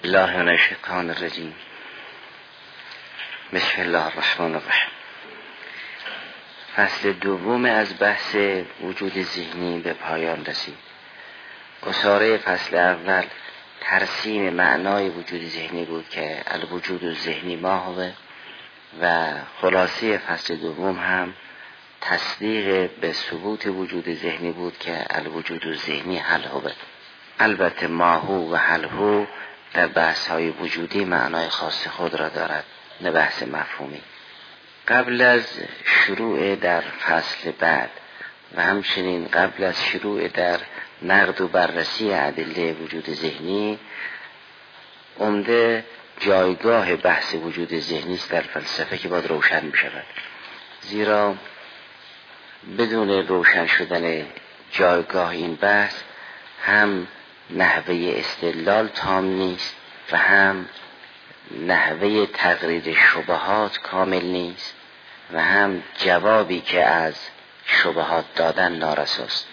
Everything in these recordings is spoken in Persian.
الله من الشیطان الرجیم. بسم الله الرحمن الرحیم. فصل دوم از بحث وجود ذهنی به پایان رسید. گزاره فصل اول ترسیم معنای وجود ذهنی بود که الوجود الذهنی ما هو، و خلاصه فصل دوم هم تصدیق به ثبوت وجود ذهنی بود که الوجود الذهنی حل هو. البته ما هو و حل هو در بحث های وجودی معنای خاص خود را دارد، نه بحث مفهومی. قبل از شروع در فصل بعد و همچنین قبل از شروع در نقد و بررسی ادله وجود ذهنی، عمده جایگاه بحث وجود ذهنی است در فلسفه که باید روشن بشود، زیرا بدون روشن شدن جایگاه این بحث هم نحوه استدلال تام نیست و هم نحوه تقریر شبهات کامل نیست و هم جوابی که از شبهات دادن نارساست.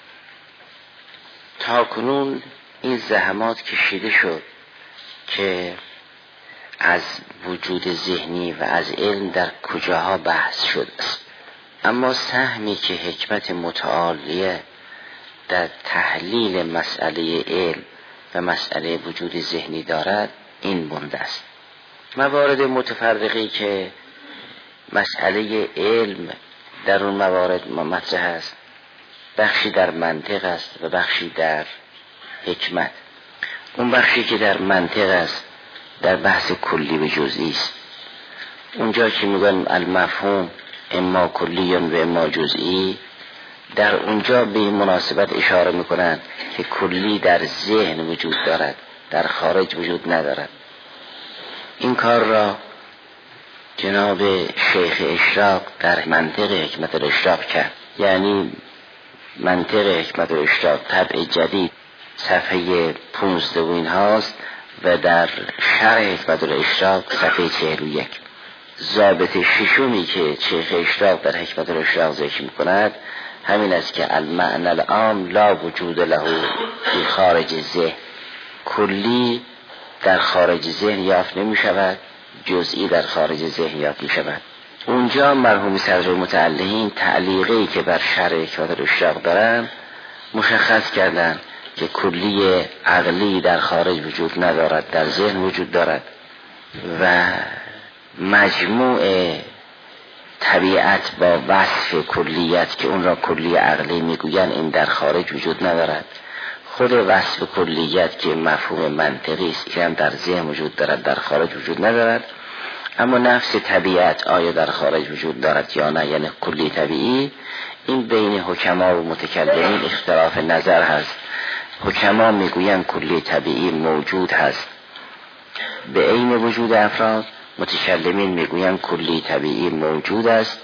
تا کنون این زحمات کشیده شد که از وجود ذهنی و از علم در کجاها بحث شد است، اما سهمی که حکمت متعالیه در تحلیل مسئله علم و مسئله وجود ذهنی دارد این بنده است. موارد متفرقی که مسئله علم در اون موارد مطرح است، بخشی در منطق است و بخشی در حکمت. اون بخشی که در منطق است در بحث کلی و جزئی است. اونجا که میگن المفهوم اما کلی و اما جزئی، در اونجا به مناسبت اشاره میکنند که کلی در ذهن وجود دارد، در خارج وجود ندارد. این کار را جناب شیخ اشراق در منطق حکمت الاشراق کرد، یعنی منطق حکمت الاشراق طبع جدید صفحه 15 و این هاست و در شرح حکمت الاشراق صفحه 41. ضابط ششمی که شیخ اشراق در حکمت الاشراق ذکر میکند همین است که المعنى العام لا وجود له فی خارج ذهن. کلی در خارج ذهن یافت نمی شود، جزئی در خارج ذهن یافت می شود. اونجا مرحوم صدر متعلقین تعلیقی که بر شرح حکمت الاشراق دارن مشخص کردن که کلی عقلی در خارج وجود ندارد، در ذهن وجود دارد و مجموع طبیعت با وصف کلیت که اون را کلی عقلی میگوین این در خارج وجود ندارد. خود وصف کلیت که مفهوم منطقی است که هم در ذهن وجود دارد، در خارج وجود ندارد. اما نفس طبیعت آیا در خارج وجود دارد یا نه، یعنی کلی طبیعی، این بین حکما و متکلمین اختلاف نظر هست. حکما میگوین کلی طبیعی موجود هست به عین وجود افراد، متکلمین میگوین کلی طبیعی موجود است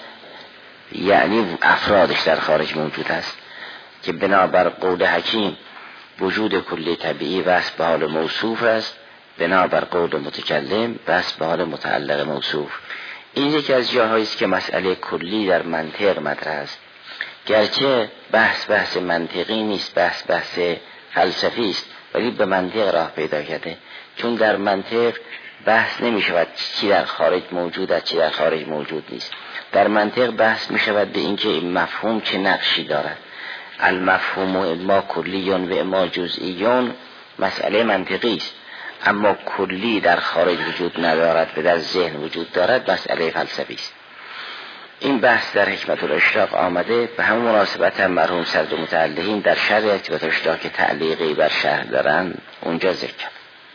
یعنی افرادش در خارج موجود است، که بنابر قول حکیم وجود کلی طبیعی وصف به حال موصوف است، بنابر قول متکلم وصف به حال متعلق موصوف. این یکی از جاهایی است که مسئله کلی در منطق مطرح است، گرچه بحث منطقی نیست، بحث فلسفی است، ولی به منطق راه پیدا کرده. چون در منطق بحث نمی شود چی در خارج موجود است چی در خارج موجود نیست. در منطق بحث می شود به اینکه این مفهوم چه نقشی دارد. المفهوم اما کلیون و اما جزئیون مسئله منطقی است، اما کلی در خارج وجود ندارد و در ذهن وجود دارد مسئله فلسفی است. این بحث در حکمت الاشراق آمده، به همون مناسبت هم مرحوم صدر متعلقین در شرح حکمت الاشراق که تعلیقی بر شرح دارن اونجا ذکر کرد.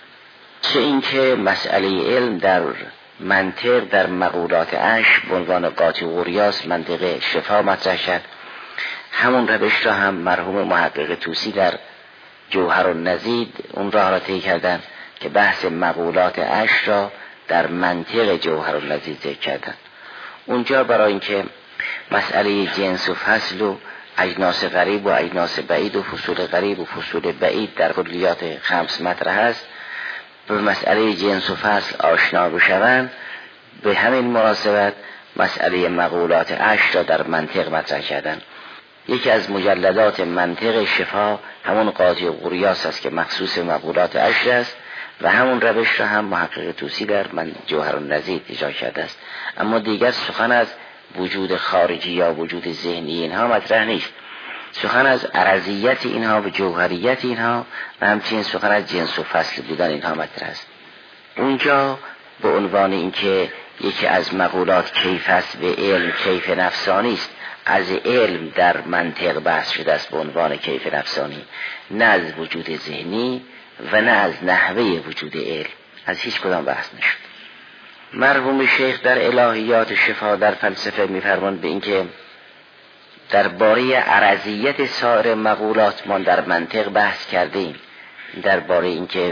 چه اینکه مسئله علم در منطق در مقولات اش به عنوان قاطع و قیاس منطق شفا مطرح شد، همون روش را هم مرحوم محقق طوسی در جوهر النزید اون را طی کردن که بحث مقولات اش را در منطق جوهر النزید ذکر کردن. اونجا برای اینکه مسئله جنس و فصل و اجناس غریب و اجناس بعید و فصول غریب و فصول بعید در کلیات خمس مطرح است، به مسئله جنس و فصل آشنا بشوند، به همین مناسبت مسئله مقولات اش را در منطق مطرح کردند. یکی از مجلدات منطق شفا همون قاطع و قیاس است که مخصوص مقولات اش است و همون روش را هم محقق طوسی در من جوهرالنظیر اجرا کرده است. اما دیگر سخن از وجود خارجی یا وجود ذهنی اینها مطرح نیست. سخن از عرضیت اینها و جوهریت اینها و همچنین سخن از جنس و فصل بودن اینها مطرح است. اونجا به عنوان اینکه یکی از مقولات کیف است و علم کیف نفسانی است، از علم در منطق بحث شده است به عنوان کیف نفسانی، نه از وجود ذهنی و نه از نحوه وجود علم، از هیچ کدام بحث نشد. مرحوم شیخ در الهیات شفا در فلسفه می‌فرماند به اینکه درباره عرضیت سایر مقولات ما در منطق بحث کردیم، درباره اینکه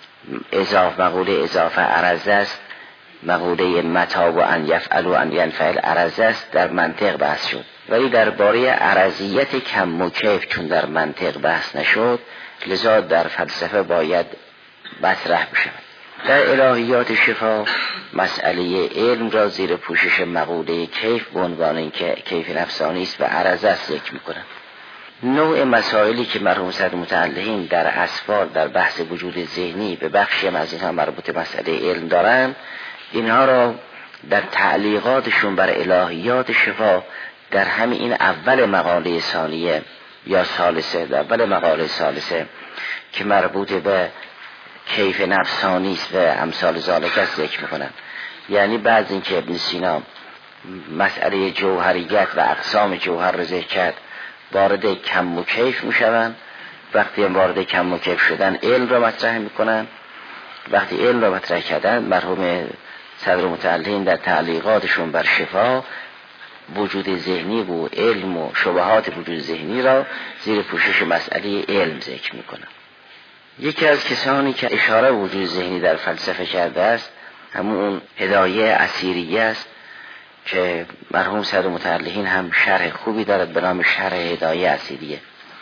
مقوله اضافه عرض است، مقوله متا و ان یفعل و ان ینفعل عرض است، در منطق بحث شد. ولی درباره عرضیت کم و کیف چون در منطق بحث نشد، لذا در فلسفه باید مطرح بشود. در الهیات شفا مسئله علم را زیر پوشش مقوله کیف به عنوان اینکه کیف نفسانی است و عرض است ذکر می‌کنند. نوع مسائلی که مرحوم صدر متعلقین در اسفار در بحث وجود ذهنی به بخشی از اینها مربوط به مسئله علم دارند، اینها را در تعلیقاتشون بر الهیات شفا در همین اول مقاله ثانیه یا ثالثه، در اول مقاله ثالثه که مربوط به کیف نفسانی است و امثال ذالک است ذکر میکنن. یعنی بعد از اینکه ابن سینا مسئله جوهریت و اقسام جوهر را ذکر کرد، وارد کم و کیف میشوند. وقتی وارد کم و کیف شدن علم را مطرح میکنن. وقتی علم را مطرح کردن، مرحوم صدر متعلقین در تعلیقاتشون بر شفا وجود ذهنی و علم و شبهات وجود ذهنی را زیر پوشش مسئله علم ذکر میکنن. یکی از کسانی که اشاره وجود ذهنی در فلسفه کرده است همون هدایه اسیریه است که مرحوم صدر متعلقین هم شرح خوبی دارد به نام شرح هدایه اسیریه.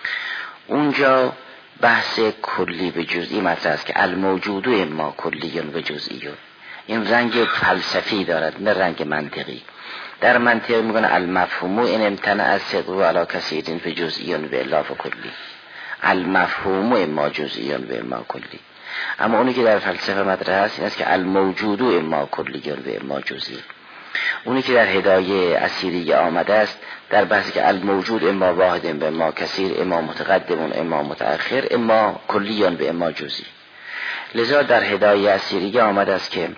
اونجا بحث کلی به جزئی مطرح است که الموجود اما کلیون و جزئیون. این رنگ فلسفی دارد نه رنگ منطقی. در منطق میگن المفهوم ان امتنع از صدق علی کثیرین به جزئیون و الا فکلی. المفهوم اما جزئیون و اما کلی. اما اونی که در فلسفه مطرح است این است که الموجود اما کلیون و اما جزئی. اونی که در هدایه اسیریه آمده است در بحثی که الموجود اما واحد و اما کثیر، اما متقدم اما متأخر، اما کلیون و اما جزئی. لذا در هدایه اسیریه آمده است که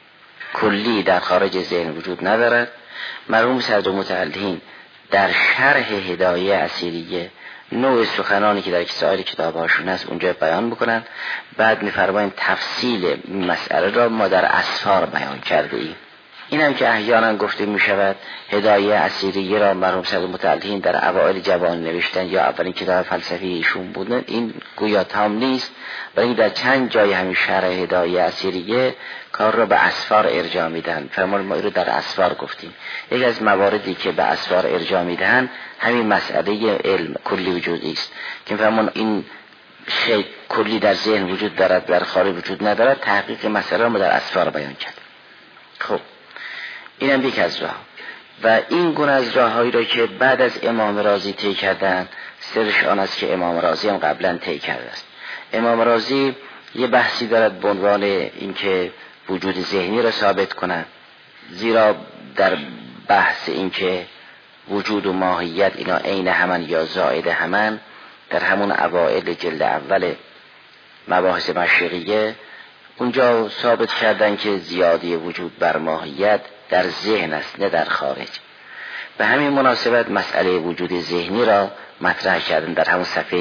کلی در خارج ذهن وجود ندارد. مرحوم صدر متعلقین در شرح هدایه اسیریه نوع سخنانی که در سایر کتاب‌هاشون هست اونجا بیان بکنن. بعد می‌فرمایند تفصیل مسئله را ما در اسفار بیان کرده ایم. این هم که احیانا گفته می‌شود هدایه اسیریه را مرحوم صدر متعلقین در اوایل جوانی نوشتن یا اولین کتاب فلسفی ایشون بودن، این گویا تام نیست، ولی در چند جای همین شرح هدایه اسیریه کار را به اسفار ارجاع میدن. فرمان ما رو در اسفار گفتیم. یکی از مواردی که به اسفار ارجاع میدن همین مسئله علم کلی وجودی است که فرمان این شی کلی در ذهن وجود دارد در خارج وجود ندارد. تحقیق مسئله را ما در اسفار بیان کرد. خب این هم یک از راه و این گونه از راههایی را که بعد از امام رازی طی کردن، سرش آن است که امام رازی هم قبلا طی کرده است. امام رازی یه بحثی دارد به عنوان اینکه وجود ذهنی را ثابت کنند، زیرا در بحث اینکه وجود و ماهیت اینا عین همان یا زائد همان در همون اوائل جلد اول مباحث مشرقیه اونجا ثابت کردن که زیادی وجود بر ماهیت در ذهن است نه در خارج. به همین مناسبت مسئله وجود ذهنی را مطرح کردن در همون صفحه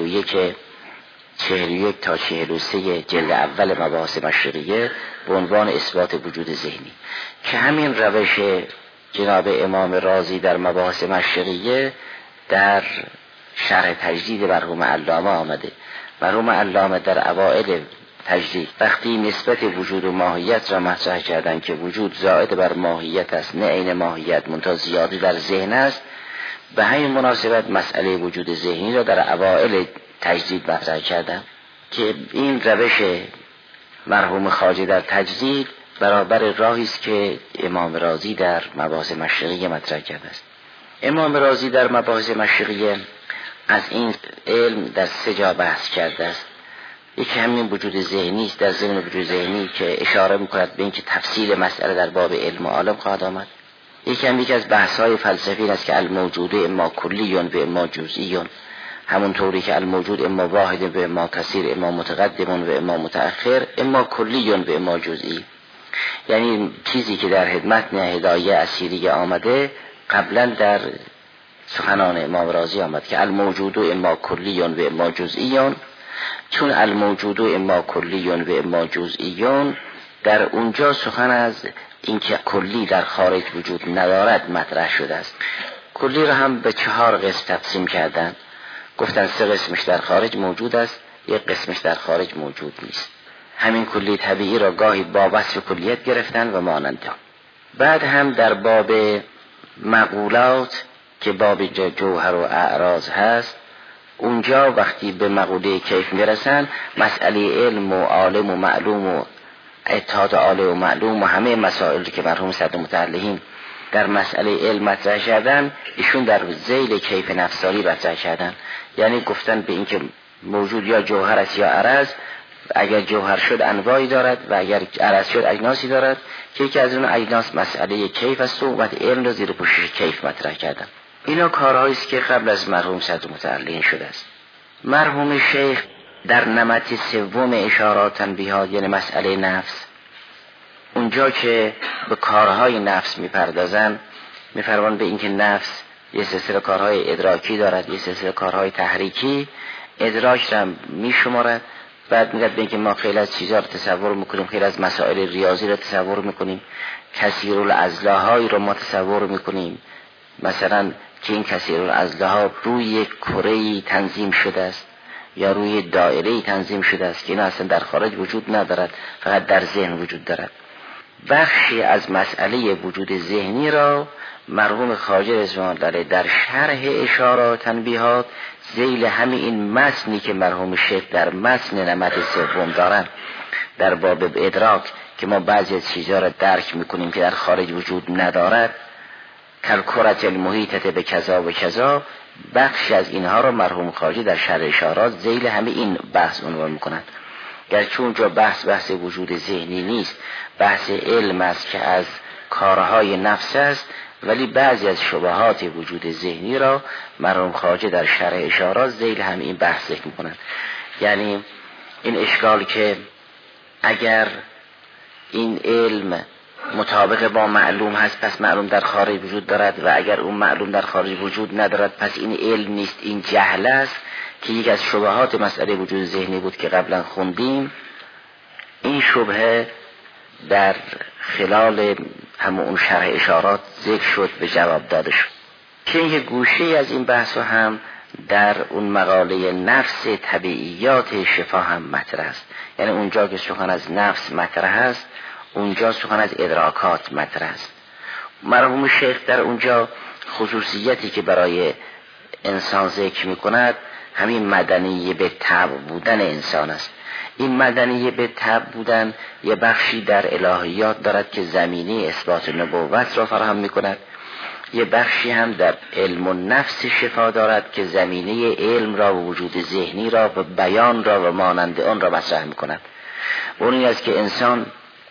41 تا 43 جلد اول مباحث مشرقیه به عنوان اثبات وجود ذهنی که همین روش جناب امام رازی در مباحث مشرقیه در شرح تجدید مرحوم علامه آمده. مرحوم علامه در اوائل تجدید وقتی نسبت وجود و ماهیت را مطرح کردن که وجود زائد بر ماهیت است نه عین ماهیت منتها زیادی در ذهن است، به همین مناسبت مسئله وجود ذهنی را در اوائل تجدید مطرح کردن که این روش مرحوم خواجه در تجدید برابر راهی است که امام رازی در مباحث مشرقیه مطرح کرده است. امام رازی در مباحث مشرقیه از این علم در 3 جا بحث کرده است. یکی همین وجود ذهنی است در ضمن وجود ذهنی که اشاره میکند به اینکه تفصیل مسئله در باب علم و عالم خواهد آمد. یکی از بحث‌های فلسفی است که الموجود اما کلی و اما جزئی، همون طوری که الموجود اما واحد و اما کثیر، اما متقدم و اما متأخر، اما کلی و اما جزئی. یعنی چیزی که در متن هدایه اسیری آمده قبلا در سخنان امام رازی آمد که الموجود اما کلی و اما جزئی، چون الموجود اما کلی و اما جزئی در اونجا سخن از اینکه کلی در خارج وجود ندارد مطرح شده است. کلی را هم به 4 قسم تقسیم کردن، گفتن 3 قسمش در خارج موجود است، 1 قسمش در خارج موجود نیست. همین کلی طبیعی را گاهی با وصف کلیت گرفتن و مانند آن. بعد هم در باب مقولات که باب جوهر و اعراض هست، اونجا وقتی به مقوله کیف میرسن مسئله علم و عالم و معلوم و اتحاد عالم و معلوم و همه مسائل که مرحوم صدر متعلقین در مسئله علم مطرح کردن، ایشون در ذیل کیف نفسانی مطرح کردن. یعنی گفتن به اینکه موجود یا جوهر است یا عرض، اگر جوهر شد انواعی دارد و اگر عرض شد اجناسی دارد که یکی از اون اجناس مسئله کیف است و علم را زیر پوشش کیف مطرح کردن. اینا کارهایی است که قبل از مرحوم صدر متعلقین شده است. مرحوم شیخ در نمط 3 اشارات تنبیهات، یعنی مسئله نفس، اونجا که به کارهای نفس میپردازن میفرمان به اینکه نفس یه سلسله کارهای ادراکی دارد، یه سلسله کارهای تحریکی، ادراک را میشمارد. بعد میگه به اینکه ما خیلی از چیزا رو تصور میکنیم، خیلی از مسائل ریاضی رو تصور میکنیم، کثیرالعضلاهایی رو ما تصور میکنیم، مثلا که این کثیرالعضلاها روی یک کره‌ای تنظیم شده است یا روی دایره‌ای تنظیم شده است که اینا اصلا در خارج وجود ندارد، فقط در ذهن وجود دارد. بخشی از مسئله وجود ذهنی را مرحوم خواجه رضوان الله علیه در شرح اشارات تنبیهات ذیل همین این متنی که مرحوم شیخ در متن نمط 3 دارن در باب ادراک که ما بعضی از چیزها را درک میکنیم که در خارج وجود ندارد، کلکرت المحیطه به کذا و کذا، بخشی از اینها را مرحوم خواجه در شرح اشارات ذیل همین این بحث عنوان میکنند. گرچه اونجا بحث وجود ذهنی نیست، بحث علم است که از کارهای نفس است، ولی بعضی از شبهات وجود ذهنی را مرحوم خواجه در شرح اشارات ذیل هم این بحث ذکر میکنند. یعنی این اشکال که اگر این علم مطابق با معلوم هست پس معلوم در خارج وجود دارد، و اگر اون معلوم در خارج وجود ندارد پس این علم نیست، این جهل است، که یک از شبهات مسئله وجود ذهنی بود که قبلا خوندیم. این شبهه در خلال همون شرح اشارات ذکر شد، به جواب داده شد. که یک گوشه از این بحث هم در اون مقاله نفس طبیعیات شفا هم مطرح است. یعنی اونجا که سخن از نفس مطرح است، اونجا سخن از ادراکات مطرح است. مرحوم شیخ در اونجا خصوصیتی که برای انسان ذکر می‌کند همین مدنی به طبع بودن انسان است. این مدنی به طبع بودن یه بخشی در الهیات دارد که زمینی اثبات نبوت را فراهم می‌کند، یه بخشی هم در علم و نفس شفا دارد که زمینه علم را و وجود ذهنی را و بیان را و مانند آن را مطرح می‌کند. اون این است که انسان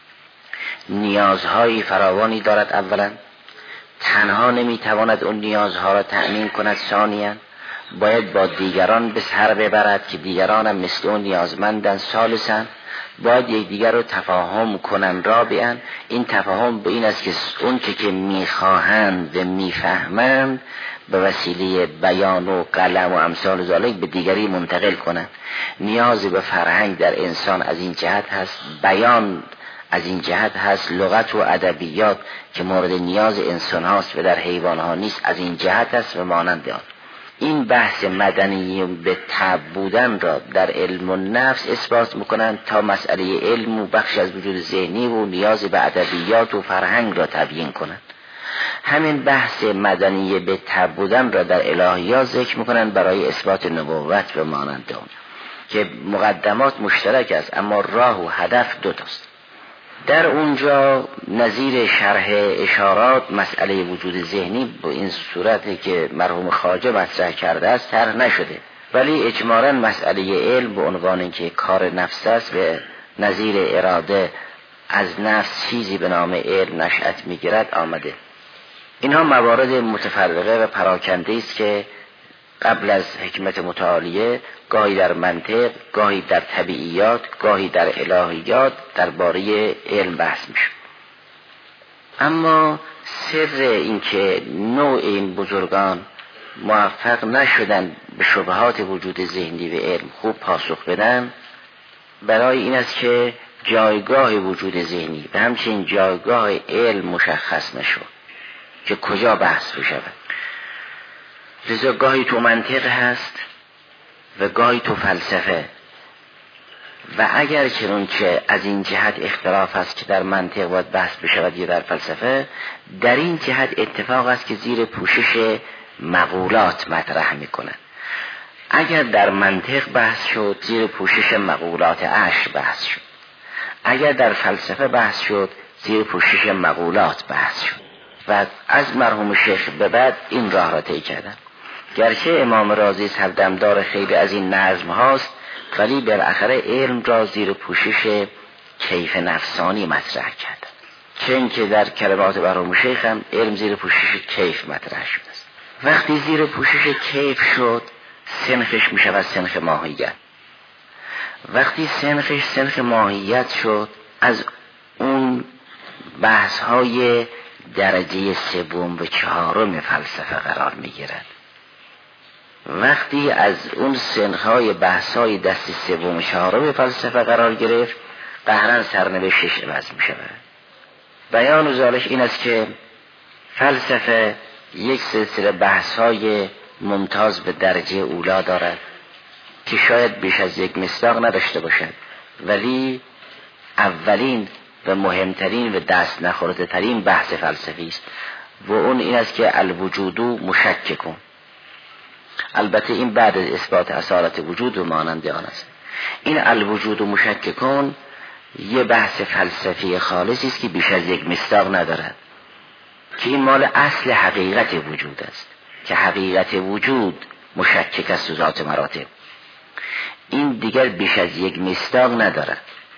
نیازهای فراوانی دارد. اولا تنها نمیتواند اون نیازها را تأمین کند، ثانیاً باید با دیگران به سر ببرد که دیگران هم مثل اون نیازمندن، ثالثاً باید یک دیگر رو تفاهم کنن، رابعاً این تفاهم به این است که اون که میخواهند و میفهمند به وسیله بیان و قلم و امثال ذالک به دیگری منتقل کنند. نیاز به فرهنگ در انسان از این جهت هست، بیان از این جهت هست، لغت و ادبیات که مورد نیاز انسان هاست و در حیوان ها نیست از این جهت هست و مانند آن. این بحث مدنی به طبع بودن را در علم و نفس اثبات میکنند تا مسئله علم و بخش از وجود ذهنی و نیاز به ادبیات و فرهنگ را تبیین کنند. همین بحث مدنی به طبع بودن را در الهیات ذکر میکنند برای اثبات نبوت و مانند آن که مقدمات مشترک است اما راه و هدف دو تاست. در اونجا نظیر شرح اشارات مسئله وجود ذهنی با این صورتی که مرحوم خواجه مطرح کرده است طرح نشده، ولی اجمالاً مسئله علم به عنوان اینکه کار نفس است به نظیر اراده از نفس چیزی به نام علم نشأت میگیرد آمده. اینها موارد متفرقه و پراکنده است که قبل از حکمت متعالیه گاهی در منطق، گاهی در طبیعیات، گاهی در الهیات درباره علم بحث میشه. اما سر این که نوع این بزرگان موفق نشدن به شبهات وجود ذهنی و علم خوب پاسخ بدن برای این است که جایگاه وجود ذهنی و همچنین جایگاه علم مشخص نشد که کجا بحث بشود. لذا گاهی تو منطق هست و گاهی تو فلسفه، و اگر چنانچه از این جهت اختلاف است که در منطق باید بحث بشود یا در فلسفه، در این جهت اتفاق است که زیر پوشش مقولات مطرح میکنند. اگر در منطق بحث شد زیر پوشش مقولات عشر بحث شد، اگر در فلسفه بحث شد زیر پوشش مقولات بحث شد. و از مرحوم شیخ به بعد این راه را طی کردن. گرچه امام رازی سردمدار خیلی از این نظم هاست، ولی بالاخره علم را زیر پوشش کیف نفسانی مطرح کرد. چون که در کلمات مرحوم شیخ هم علم زیر پوشش کیف مطرح شده است. وقتی زیر پوشش کیف شد سنخش می شود سنخ ماهیت. وقتی سنخش سنخ ماهیت شد از اون بحث های درجه سوم و چهارم فلسفه قرار می گیرد. وقتی از اون سنخهای بحثهای دست سوم و چهارم فلسفه قرار گرفت قهرن سرنوشتش عوض می شود. بیان ذالک این است که فلسفه یک سلسله بحثهای ممتاز به درجه اولا دارد که شاید بیش از یک مصداق نداشته باشد، ولی اولین و مهمترین و دست نخورده ترین بحث فلسفی است و اون این است که الوجود مشککون. البته این بعد از اثبات اصالت وجود و مانند آن است. این الوجود مشککون یه بحث فلسفی خالصی است که بیش از یک مصداق ندارد، که این مال اصل حقیقت وجود است که حقیقت وجود مشکک است و ذات مراتب. این دیگر بیش از یک مصداق ندارد.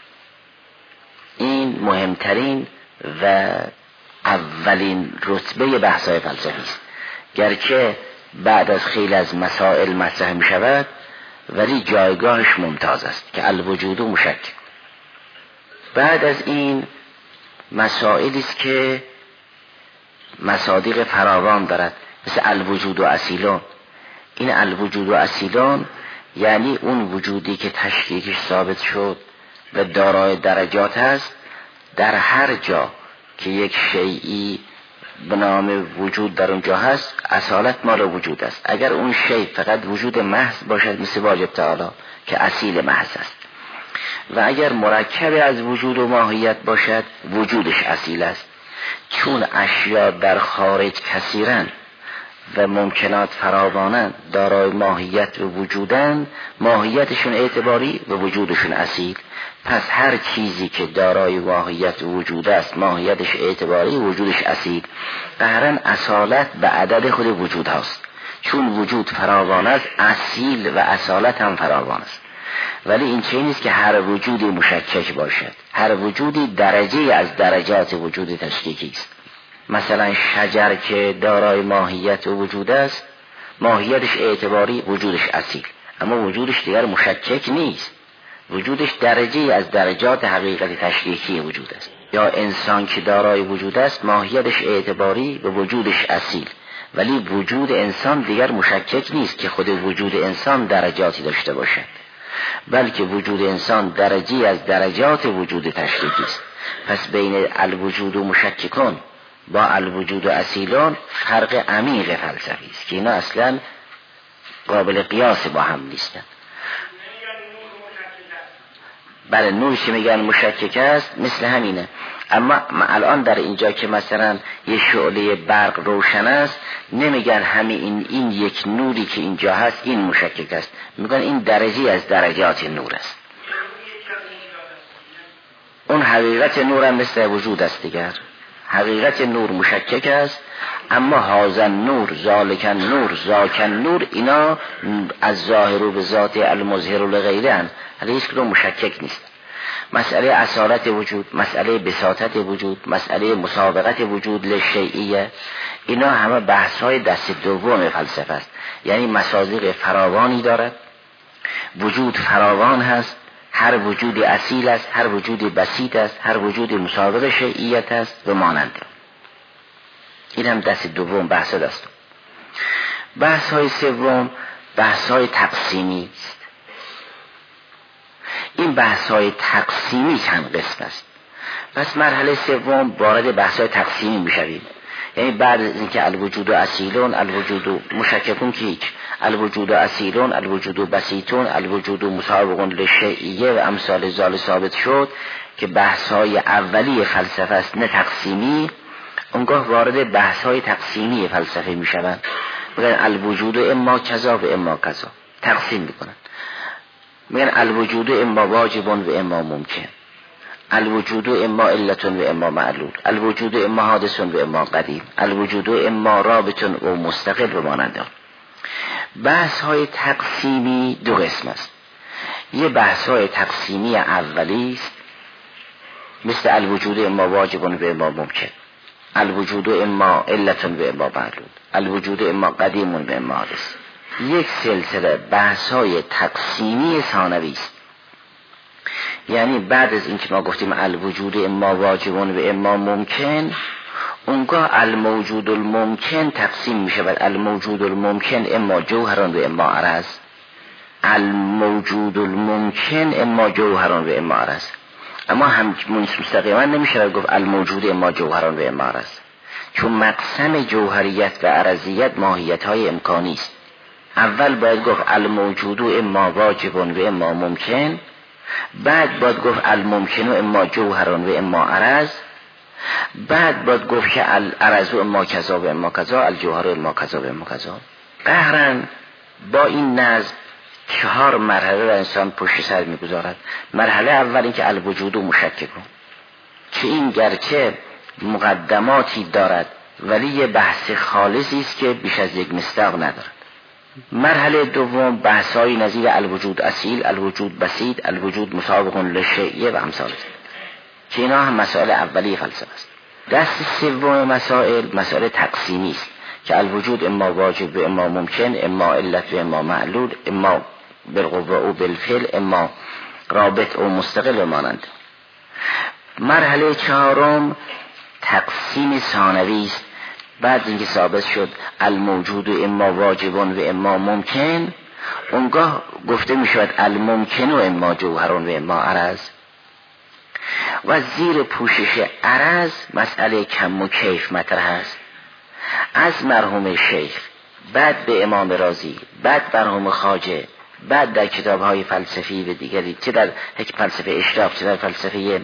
این مهمترین و اولین رتبه بحث‌های فلسفی است، گرچه بعد از خیلی از مسائل مطرح می شود ولی جایگاهش ممتاز است که الوجود مشکک. بعد از این مسائلی است که مصادیق فراوان دارد، مثل الوجود و اصیلون. این الوجود و اصیلون یعنی اون وجودی که تشکیکش ثابت شد و دارای درجات است. در هر جا که یک شیئی به نام وجود در اونجا هست اصالت مال وجود است. اگر اون شیء فقط وجود محض باشد مثل واجب تعالی که اصیل محض است، و اگر مرکب از وجود و ماهیت باشد وجودش اصیل است. چون اشیا در خارج کثیرن و ممکنات فراوانن، دارای ماهیت و وجودن، ماهیتشون اعتباری و وجودشون اصیل. پس هر چیزی که دارای ماهیت و وجود است ماهیتش اعتباری و وجودش اصیل. قهرن اصالت به عدد خود وجود هاست. چون وجود فراوان است اصیل و اصالت هم فراوان است. ولی این چه نیست که هر وجودی مشکک باشد. هر وجودی درجه از درجات وجود تشکیکی است. مثلا شجر که دارای ماهیت و وجود است ماهیتش اعتباری وجودش اصیل، اما وجودش دیگر مشکک نیست، وجودش درجه از درجات حقیقت تشکیکی وجود است. یا انسان که دارای وجود است ماهیتش اعتباری و وجودش اصیل، ولی وجود انسان دیگر مشکک نیست که خود وجود انسان درجاتی داشته باشد، بلکه وجود انسان درجه از درجات وجود تشکیکی است. پس بین الوجود و مشککون با الوجود و اصیلون فرق عمیق فلسفی است که اینا اصلا قابل قیاس با هم نیستن. بله نور که میگن مشکک است مثل همینه، اما الان در اینجا که مثلا یه شعله برق روشن است نمیگن همین این یک نوری که اینجا هست این مشکک است، میگن این درجه از درجات نور است. اون حقیقت نور هم مثل وجود است دیگر. حقیقت نور مشکک است، اما هازن نور، ذالک نور، ذاک نور، اینا از ظاهر و به ذات المظهر لغیره اند، هیچ کدوم مشکک نیست. مسئله اصالت وجود، مسئله بساطت وجود، مسئله مسابقت وجود لشیعیه، اینا همه بحث های دست دوم فلسفه است. یعنی مصادیق فراوانی دارد، وجود فراوان هست، هر وجودی اصیل است، هر وجودی بسیط است، هر وجودی مسابق شیعیت است و مانند. این هم دست دوم بحث دست. بحث های سوم بحث های تقسیمی است. این بحث های تقسیمی چند قسم است. پس مرحله سوم وارد بحث های تقسیمی میشویم. یعنی بعد از اینکه الوجود اصیلون، الوجود مشککون که هیچ، الوجود اصیلون، الوجود بسیطون، الوجود مسابقون لشیعیه و امثال ذال ثابت شد که بحث های اولی فلسفه است نه تقسیمی، اونگاه وارد بحث های تقسیمی فلسفه میشوند. میگن الوجود اما کذا و اما کذا، تقسیم میکنن. میگن الوجود اما واجب و اما ممکن، الوجود اما علت و اما معلول، الوجود اما حادث و اما قدیم، الوجود اما رابط و مستقل و مانند. بحث های تقسیمی دو قسم است. یه بحث های تقسیمی اولی است مثل الوجود اما واجب و اما ممکن، الوجود اما علت و اما معلول، الوجود اما قدیم و اما حادث. یک سلسله بحث های تقسیمی ثانوی است. یعنی بعد از اینکه ما گفتیم الوجود اما واجب و اما ممکن، اونگاه الموجود الممکن تقسیم می شود. الموجود الممکن اما جوهران و اما عرض، الموجود الممکن اما جوهران و اما عرض. اما هم مستقیما نمیشه گفت الموجود اما جوهران و اما عرض، چون مقسم جوهریت و عرضیت ماهیت های امکانی است. اول باید گفت الموجود اما واجب و اما ممکن، بعد باید گفت الممکن اما جوهران و اما عرض، بعد باید گفت که العرض اما کذا و اما کذا، الجوهر اما کذا و اما کذا. قهرن با این نظم 4 مرحله را انسان پشت سر میگذارد. مرحله اول این که الوجود مشکک کن، که این گرچه مقدماتی دارد ولی یه بحث خالصی است که بیش از یک مصداق ندارد. مرحله دوم بحث‌های نظیر الوجود اصیل، الوجود بسیط، الوجود مسابق لشیعیه و امثال که اینا هم مسائل اولیه فلسفه است. دست سوم مسائل تقسیمی است که الوجود اما واجب و اما ممکن، اما علت و اما معلول، اما بالقوه و بالفعل، اما رابط و مستقل و مانند. مرحله چهارم تقسیم ثانوی است. بعد اینکه ثابت شد الموجود اما واجب و اما ممکن، اونگاه گفته می شود الممکن و اما جوهرون و اما عرض. و زیر پوشش عرض مسئله کم و کیف مطرح است. از مرحوم شیخ، بعد به امام رازی، بعد مرحوم خواجه، بعد در کتاب‌های فلسفی و دیگری، چه در فلسفه اشراق چه در فلسفه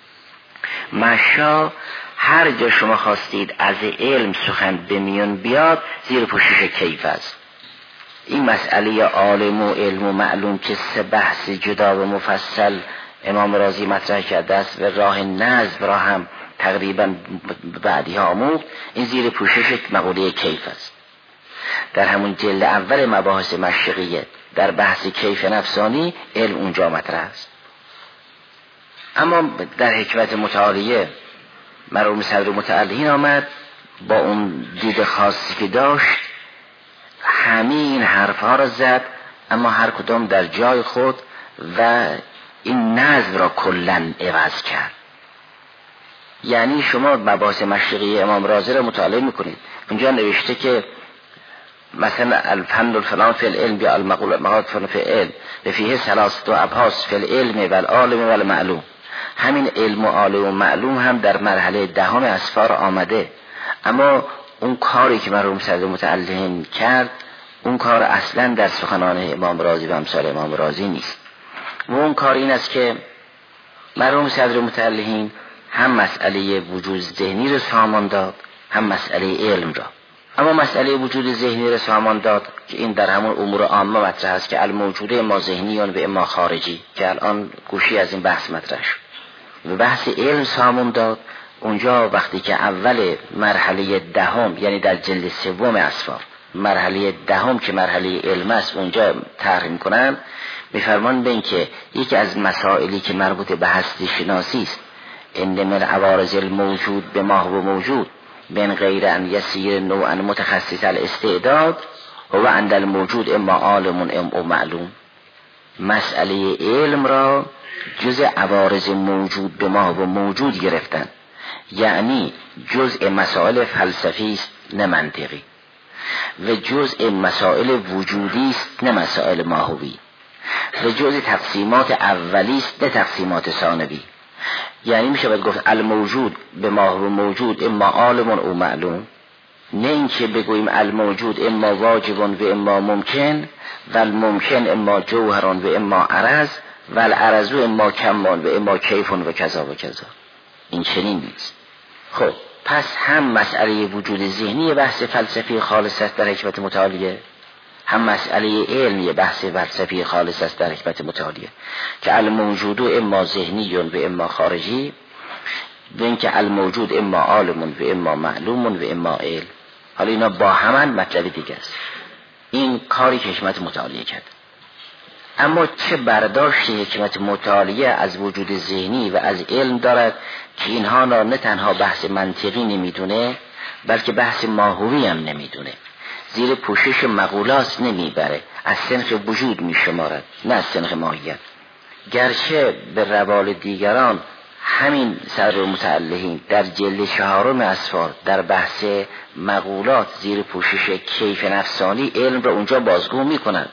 مشا، هر جا شما خواستید از علم سخن به میون بیاد زیر پوشش کیف است. این مسئله عالم و علم و معلوم که 3 بحث جدا و مفصل امام رازی مطرح کرده است و راه نظم را هم تقریبا بعدی ها آموخت، این زیر پوشش مقوله کیف است. در همون جلد اول مباحث مشرقیه در بحث کیف نفسانی علم اونجا مطرح است. اما در حکمت متعالیه مرحوم صدر متعلهین آمد با اون دید خاصی که داشت، همین حرفها را زد، اما هر کدام در جای خود، و این نظم را کلن عوض کرد. یعنی شما مباحث مشرقی امام رازی را مطالعه میکنید، اونجا نوشته که مثلا الفن الفلان فی العلم یا المقولات فی العلم و فیه 3 ابحاث فی العلم و العالم و المعلوم. همین علم و عالم و معلوم هم در مرحله 10 اسفار آمده، اما اون کاری که مرحوم صدر متعلهین کرد، اون کار اصلا در سخنان امام رازی و امثال امام رازی نیست. و اون کار این است که مرحوم صدر متعلهین هم مسئله وجود ذهنی رو سامان داد، هم مسئله علم را. اما مسئله وجود ذهنی رو سامان داد که این در همون امور عامه مطرح است که الموجود اما ذهنی و اما خارجی، که الان گوشی از این بحث مطرح شد. و بحث علم سامان داد اونجا وقتی که اول مرحله دهم، یعنی در جلد سوم اسفار مرحله دهم که مرحله علم است اونجا طرح میکنن، میفرمان به این که یکی از مسائلی که مربوط به هستی شناسی است، ان من عوارض الموجود به ما هو موجود من غیر ان یسیر نوعا متخصص الاستعداد هو عند الموجود اما عالم اما معلوم. مسئله علم را جز عوارض موجود به ما هو موجود گرفتن، یعنی جزء مسائل فلسفی است نه منطقی، و جزء مسائل وجودی است نه مسائل ماهوی، و جزء تقسیمات اولی است نه تقسیمات ثانوی. یعنی میشه باید گفت الموجود به ما هو موجود اما عالم او معلوم، نه اینکه بگوییم الموجود اما واجب و اما ممکن و الممکن اما جوهر و اما عرض و العرض اما کمال و اما کیف و کذا و کذا. این چنین نیست. خب پس هم مسئله وجود ذهنی بحث فلسفی خالص است در حکمت متعالیه، هم مسئله علمی بحث فلسفی خالص است در حکمت متعالیه که الموجود اما ذهنی و اما خارجی، و اینکه الموجود اما عالم و اما معلوم و اما علم. حالا اینا با همان مطلب دیگه است. این کاری که حکمت متعالیه کرد. اما چه برداشت حکمت متعالیه از وجود ذهنی و از علم دارد که اینها نه تنها بحث منطقی نمیدونه بلکه بحث ماهوی هم نمیدونه، زیر پوشش مقولات نمیبره، از صنف وجود میشمارد نه از صنف ماهیت. گرچه به روال دیگران همین صدر متعلقین در جلد 4 اسفار در بحث مقولات زیر پوشش کیف نفسانی علم را اونجا بازگو میکنند،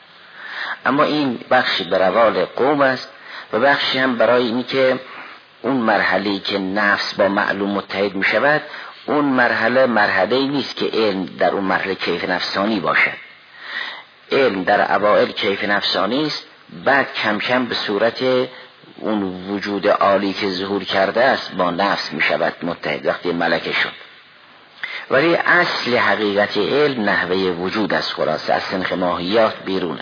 اما این بخشی به روال قوم است و بخشی هم برای اینی که اون مرحله‌ای که نفس با معلوم متحد می شود، اون مرحله‌ای نیست که علم در اون مرحله کیف نفسانی باشد. علم در اوائل کیف نفسانی است، بعد کم کم به صورت اون وجود عالی که ظهور کرده است با نفس می شود متحد وقتی ملکه شد. ولی اصل حقیقت علم نحوه وجود است، خلاصه از سنخ ماهیات بیرونه.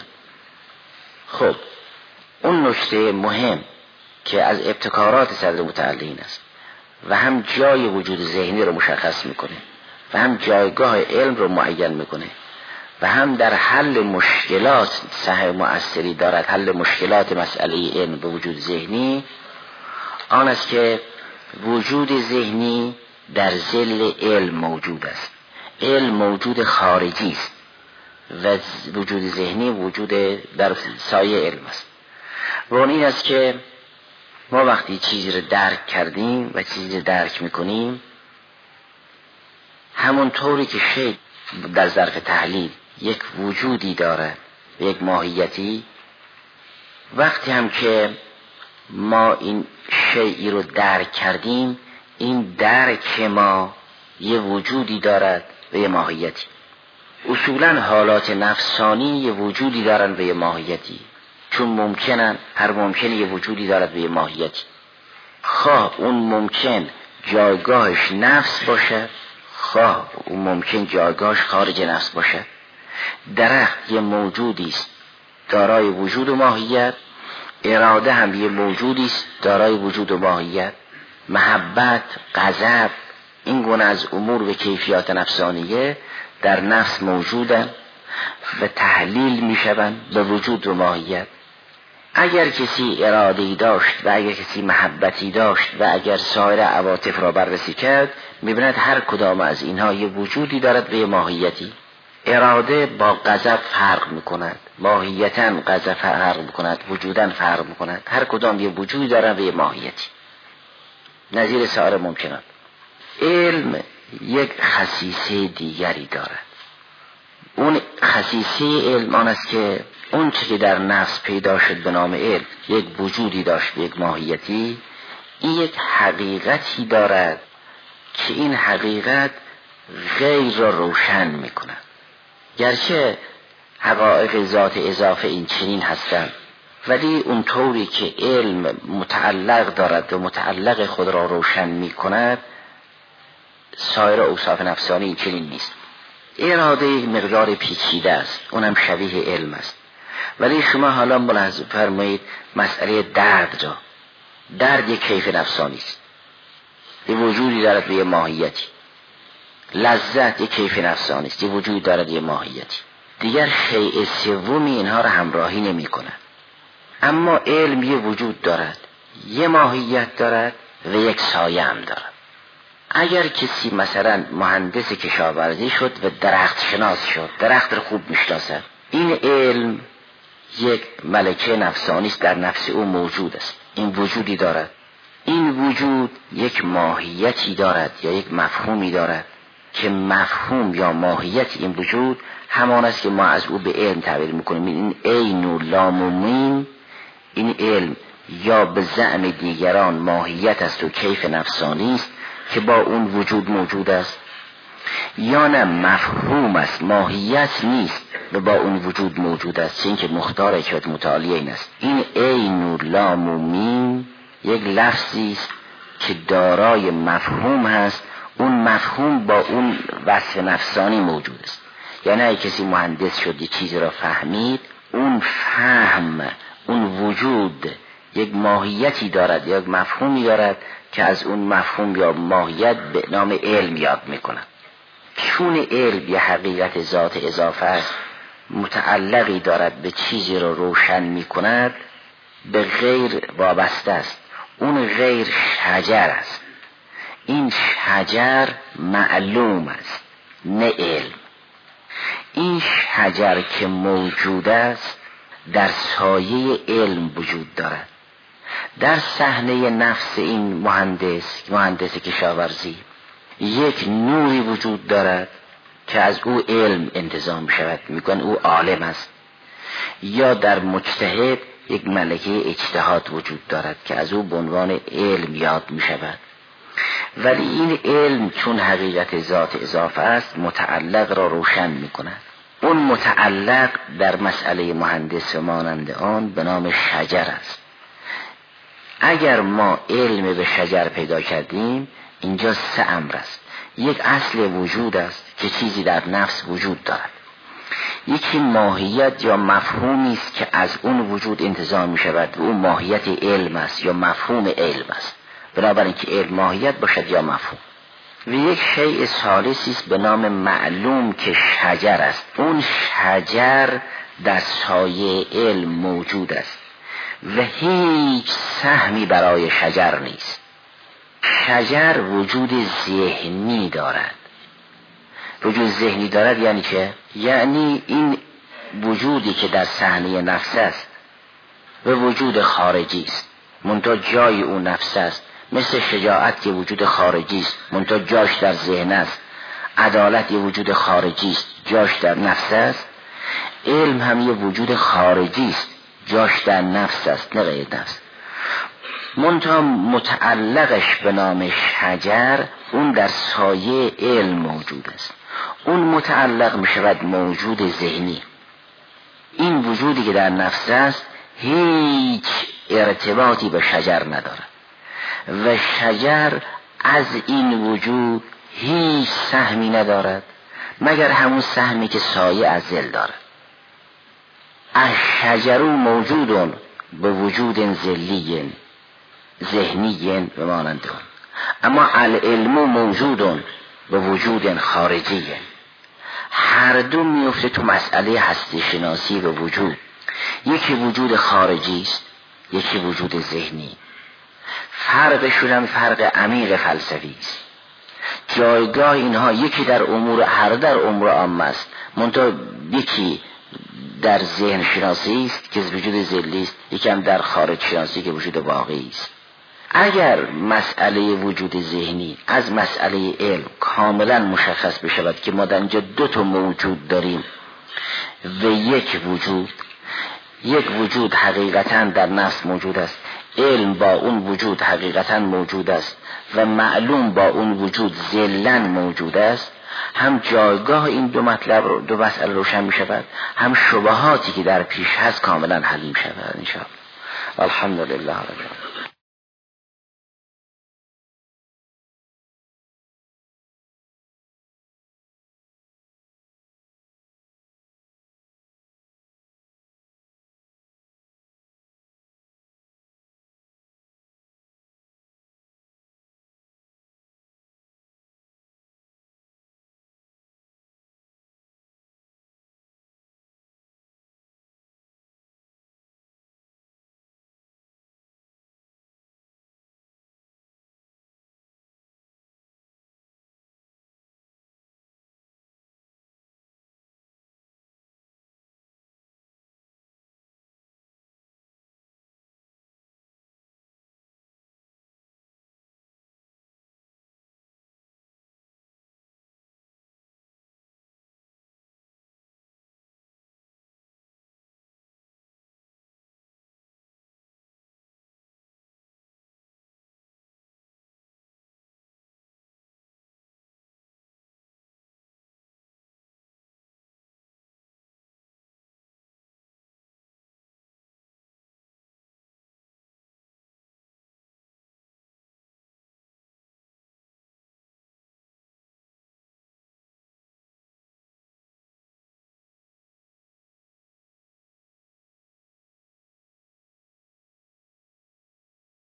خب اون نکته مهم که از ابتکارات صدر متعلقین است و هم جای وجود ذهنی رو مشخص میکنه و هم جایگاه علم رو معین میکنه و هم در حل مشکلات سهم مؤثری دارد، حل مشکلات مسئله علم به وجود ذهنی، آن است که وجود ذهنی در ظل علم موجود است. علم موجود خارجی است و وجود ذهنی وجود در سایه علم است. و اون این است که ما وقتی چیزی رو درک کردیم و چیزی رو درک میکنیم، همون طوری که شی در ظرف تحلیل یک وجودی داره و یک ماهیتی، وقتی هم که ما این شیئی رو درک کردیم، این درک ما یه وجودی دارد و یه ماهیتی. اصولا حالات نفسانی یه وجودی دارن و یه ماهیتی، چون ممکنن، هر ممکنی یه وجودی دارد و یه ماهیتی، خواه اون ممکن جایگاهش نفس باشه، خواه اون ممکن جایگاهش خارج نفس باشه. درخت یه موجودی است دارای وجود و ماهیت، اراده هم یه موجودی است دارای وجود و ماهیت، محبت، غضب، این گونه از امور و کیفیات نفسانیه در نفس موجودن و تحلیل میشوند به وجود و ماهیت. اگر کسی اراده‌ای داشت و اگر کسی محبتی داشت و اگر سایر عواطف را بررسی کرد، میبیند هر کدام از اینها یه وجودی دارد و یه ماهیتی. اراده با غضب فرق میکند، ماهیتاً غضب فرق میکند، وجوداً فرق میکند، هر کدام یه وجودی دارد و یه ماهیتی نظیر سایر ممکنات. علم یک خصیصه دیگری دارد. اون خصیصه علم آن است که اون چی که در نفس پیدا شد به نام علم یک وجودی داشت، یک ماهیتی، این یک حقیقتی دارد که این حقیقت غیر را روشن میکند. گرچه حقایق ذات اضافه این چنین هستند، ولی اون طوری که علم متعلق دارد و متعلق خود را روشن میکند، سایر اوصاف نفسانی این چنین نیست. اراده مقدار پیچیده است، اونم شبیه علم است. ولی شما حالا ملاحظه فرمایید مسئله درد را، درد یک کیف نفسانی است. یه وجودی دارد به یه ماهیتی. لذت یه کیف نفسانی است، یه وجودی دارد یه ماهیتی. دیگر شیء سومی اینها را همراهی نمی کند. اما علم یه وجود دارد، یه ماهیت دارد و یک سایه هم دارد. اگر کسی مثلا مهندس کشاورزی شد و درخت شناس شد، درخت رو خوب میشناسد، این علم یک ملکه نفسانی است، در نفس او موجود است، این وجودی دارد. این وجود یک ماهیتی دارد یا یک مفهومی دارد که مفهوم یا ماهیت این وجود همان است که ما از او به علم تعبیر میکنیم. این عین و لام و میم، این علم یا به زعم دیگران ماهیت است و کیف نفسانی است که با اون وجود موجود است، یا نه مفهوم است، ماهیت نیست و با اون وجود موجود است. چون که مختار حکمت متعالی این است، این عین و لام و میم یک لفظی است که دارای مفهوم هست، اون مفهوم با اون وصف نفسانی موجود است. یعنی اگه کسی مهندس شد یه چیزی را فهمید، اون فهم، اون وجود یک ماهیتی دارد یا یک مفهومی دارد که از اون مفهوم یا ماهیت به نام علم یاد میکنند. چون علم یه حقیقت ذات اضافه است، متعلقی دارد به چیزی را روشن میکند، به غیر وابسته است. اون غیر شجر است، این شجر معلوم است نه علم. این شجر که موجود است در سایه علم وجود دارد. در صحنه نفس این مهندس کشاورزی یک نوری وجود دارد که از او علم انتظام شود، میگن او عالم است. یا در مجتهد یک ملکه اجتهاد وجود دارد که از او به عنوان علم یاد می شود. ولی این علم چون حقیقت ذات اضافه است، متعلق را روشن می کند. اون متعلق در مسئله مهندس و مانند آن به نام شجر است. اگر ما علم به شجر پیدا کردیم، اینجا سه امر است. یک اصل وجود است که چیزی در نفس وجود دارد. یکی ماهیت یا مفهومی است که از اون وجود انتزاع می شود و اون ماهیت علم است یا مفهوم علم است. بنابراین که علم ماهیت باشد یا مفهوم. و یک شیء ثالثی است به نام معلوم که شجر است. اون شجر در سایه علم موجود است و هیچ سهمی برای شجر نیست. شجر وجود ذهنی دارد. وجود ذهنی دارد یعنی چه؟ یعنی این وجودی که در صحنه نفس است و وجود خارجی است، منتها جای اون نفس است. مثل شجاعت که وجود خارجی است، منتها جاش در ذهن است. عدالت یه وجود خارجی است، جاش در نفس است. علم هم یه وجود خارجی است، جاش در نفس است نه غیر نفس. منتها متعلقش به نام شجر، اون در سایه علم موجود است. اون متعلق می شود موجود ذهنی. این وجودی که در نفس است هیچ ارتباطی به شجر ندارد و شجر از این وجود هیچ سهمی ندارد مگر همون سهمی که سایه از ذل دارد. الشجر موجود به وجود ذلی ذهنی و مانند آن، اما العلم موجود به وجود خارجی. هر دو میفته تو مسئله هستی شناسی و وجود. یکی وجود خارجی است، یکی وجود ذهنی. فرقشون هم فرق عمیق فلسفی است. جایگاه اینها یکی در امور عامه است، منتها یکی در ذهن شناسی است که وجود ذلی است، یکی هم در خارج شناسی که وجود واقعی است. اگر مسئله وجود ذهنی از مسئله علم کاملا مشخص بشود که ما در اینجا دو تا موجود داریم و یک وجود حقیقتا در نفس موجود است، علم با اون وجود حقیقتا موجود است و معلوم با اون وجود ذلن موجود است، هم جایگاه این دو مسئله روشن می شود، هم شبهاتی که در پیش هست کاملا حل می شود. انشاءالله. الحمدلله رب العالمین.